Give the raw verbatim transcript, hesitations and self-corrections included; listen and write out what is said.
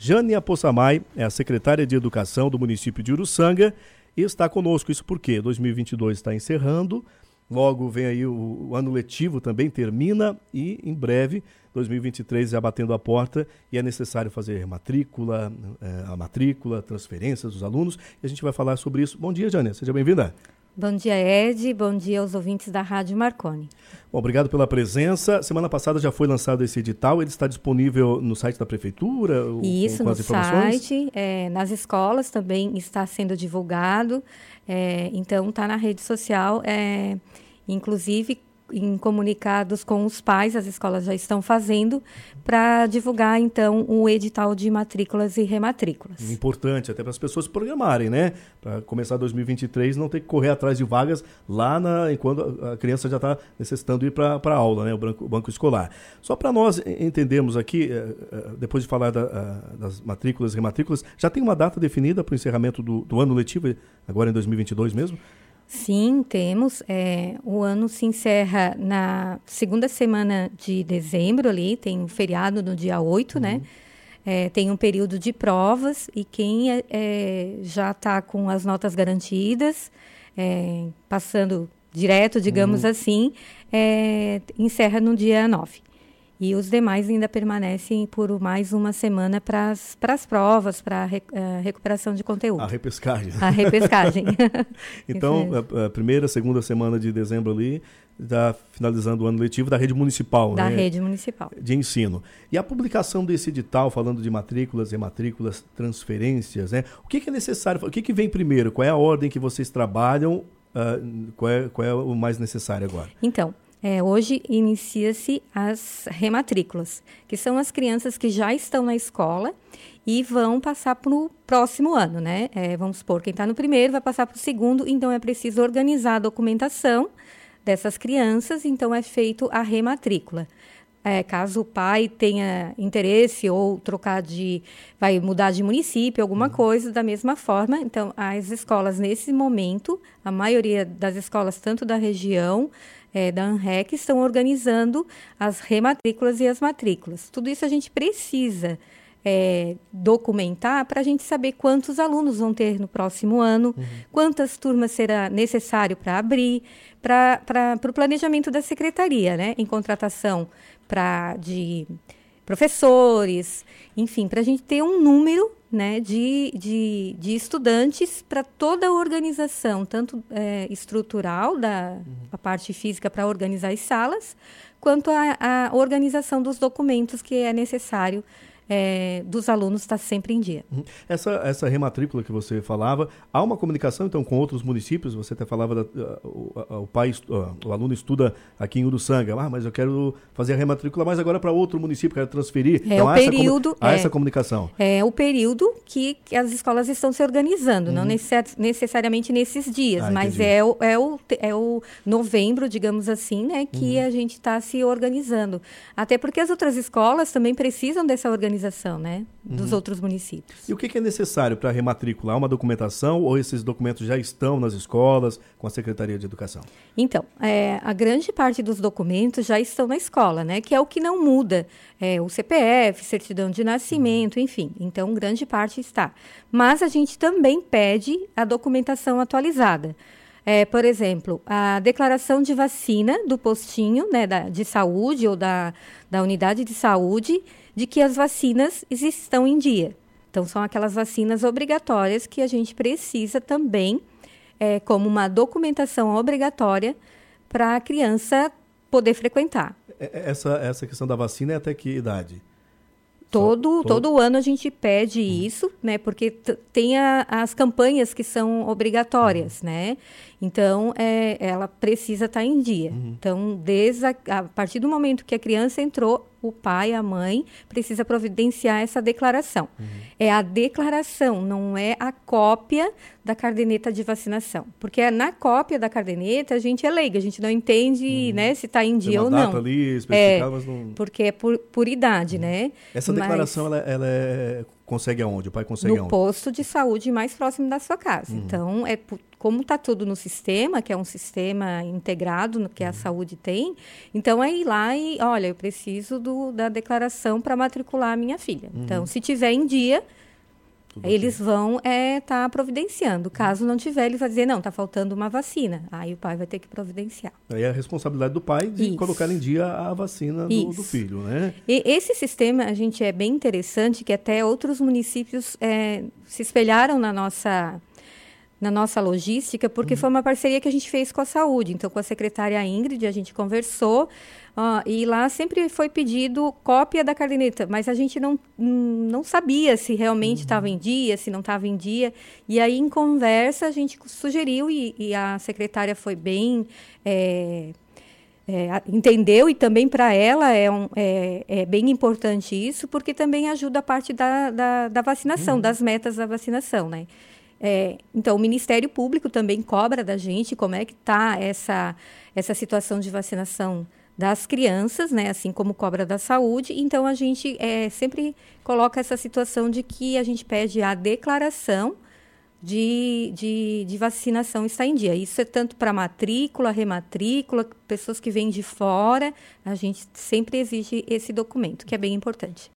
Jânia Possamay é a secretária de Educação do município de Uruçanga e está conosco. Isso porque dois mil e vinte e dois está encerrando, logo vem aí o, o ano letivo também termina e em breve, dois mil e vinte e três já batendo a porta e é necessário fazer matrícula, é, a matrícula, transferências dos alunos e a gente vai falar sobre isso. Bom dia, Jânia, seja bem-vinda. Bom dia, Ed. Bom dia aos ouvintes da Rádio Marconi. Bom, obrigado pela presença. Semana passada já foi lançado esse edital. Ele está disponível no site da Prefeitura? Isso, com, com no site. É, nas escolas também está sendo divulgado. É, então, está na rede social. É, inclusive, em comunicados com os pais, as escolas já estão fazendo para divulgar, então, o edital de matrículas e rematrículas. Importante, até para as pessoas se programarem, né? Para começar dois mil e vinte e três, não ter que correr atrás de vagas lá na, enquanto a criança já está necessitando ir para a aula, né? O banco, o banco escolar. Só para nós entendermos aqui, depois de falar da, das matrículas e rematrículas, já tem uma data definida para o encerramento do, do ano letivo, agora em dois mil e vinte e dois mesmo? Sim, temos. É, o ano se encerra na segunda semana de dezembro ali, tem um feriado no dia oito, uhum. né? É, tem um período de provas e quem é, é, já está com as notas garantidas, é, passando direto, digamos uhum. assim, é, encerra no dia nove. E os demais ainda permanecem por mais uma semana para as provas, para a rec, uh, recuperação de conteúdo. A repescagem. A repescagem. Então, a, a primeira, segunda semana de dezembro ali, está finalizando o ano letivo da rede municipal. Da né? rede municipal. De ensino. E a publicação desse edital, falando de matrículas, rematrículas, transferências, né? O que, que é necessário? O que, que vem primeiro? Qual é a ordem que vocês trabalham? Uh, qual, é, qual é o mais necessário agora? Então, É, hoje inicia-se as rematrículas, que são as crianças que já estão na escola e vão passar para o próximo ano, né? É, vamos supor, quem está no primeiro vai passar para o segundo, então é preciso organizar a documentação dessas crianças, então é feito a rematrícula. É, caso o pai tenha interesse ou trocar de, vai mudar de município, alguma uhum. coisa, da mesma forma. Então, as escolas, nesse momento, a maioria das escolas, tanto da região, é, da ANREC, estão organizando as rematrículas e as matrículas. Tudo isso a gente precisa é, documentar para a gente saber quantos alunos vão ter no próximo ano, uhum. quantas turmas será necessário para abrir, para o planejamento da secretaria, né, em contratação Pra, de professores, enfim, para a gente ter um número, né, de, de, de estudantes para toda a organização, tanto é, estrutural, da uhum. a parte física para organizar as salas, quanto a, a organização dos documentos que é necessário É, dos alunos estar sempre em dia. Essa, essa rematrícula que você falava, há uma comunicação então com outros municípios? Você até falava, da, uh, o, o pai, uh, o aluno estuda aqui em Uruçanga, ah, mas eu quero fazer a rematrícula, mas agora para outro município, quero transferir. É então o há, período, essa, há é, essa comunicação. É o período que, que as escolas estão se organizando, uhum. não necess, necessariamente nesses dias, ah, mas é o, é, o, é o novembro, digamos assim, né, que uhum. a gente está se organizando. Até porque as outras escolas também precisam dessa organização. Né, dos uhum. outros municípios. E o que, que é necessário para rematricular? Uma documentação ou esses documentos já estão nas escolas com a Secretaria de Educação? Então, é, a grande parte dos documentos já estão na escola, né, que é o que não muda. É, o C P F, certidão de nascimento, uhum. enfim. Então, grande parte está. Mas a gente também pede a documentação atualizada. É, por exemplo, a declaração de vacina do postinho, né, da, de saúde ou da, da unidade de saúde, de que as vacinas estão em dia. Então, são aquelas vacinas obrigatórias que a gente precisa também, é, como uma documentação obrigatória para a criança poder frequentar. Essa, essa questão da vacina é até que idade? Todo, todo... todo ano a gente pede uhum. isso, né? Porque t- tem a, as campanhas que são obrigatórias, uhum. né? Então, é, ela precisa estar em dia. Uhum. Então, desde a, a partir do momento que a criança entrou, o pai, a mãe, precisa providenciar essa declaração. Uhum. É a declaração, não é a cópia da caderneta de vacinação. Porque na cópia da caderneta, a gente é leiga, a gente não entende uhum. né, se está em dia ou não. Tem uma data ali especificada, é, mas não... Porque é por, por idade, uhum. né? Essa declaração, mas... ela, ela é... consegue aonde? O pai consegue no aonde? posto de saúde mais próximo da sua casa. Uhum. Então, é por, como está tudo no sistema, que é um sistema integrado que a saúde tem, então é ir lá e, olha, eu preciso do, da declaração para matricular a minha filha. Uhum. Então, se tiver em dia, tudo eles okay. vão estar é, tá providenciando. Caso não tiver, ele vai dizer, não, está faltando uma vacina. Aí o pai vai ter que providenciar. Aí é a responsabilidade do pai de Isso. colocar em dia a vacina do, do filho, né? E esse sistema, a gente é bem interessante, que até outros municípios é, se espelharam na nossa, na nossa logística, porque uhum. foi uma parceria que a gente fez com a saúde. Então, com a secretária Ingrid, a gente conversou, Uh, e lá sempre foi pedido cópia da caderneta, mas a gente não, não sabia se realmente estava uhum. em dia, se não estava em dia. E aí, em conversa, a gente sugeriu e, e a secretária foi bem... É, é, entendeu, e também para ela é, um, é, é bem importante isso, porque também ajuda a parte da, da, da vacinação, uhum. das metas da vacinação, né? É, então, o Ministério Público também cobra da gente como é que está essa, essa situação de vacinação das crianças, né, assim como cobra da saúde. Então, a gente é, sempre coloca essa situação de que a gente pede a declaração de, de, de vacinação está em dia. Isso é tanto para matrícula, rematrícula, pessoas que vêm de fora, a gente sempre exige esse documento, que é bem importante.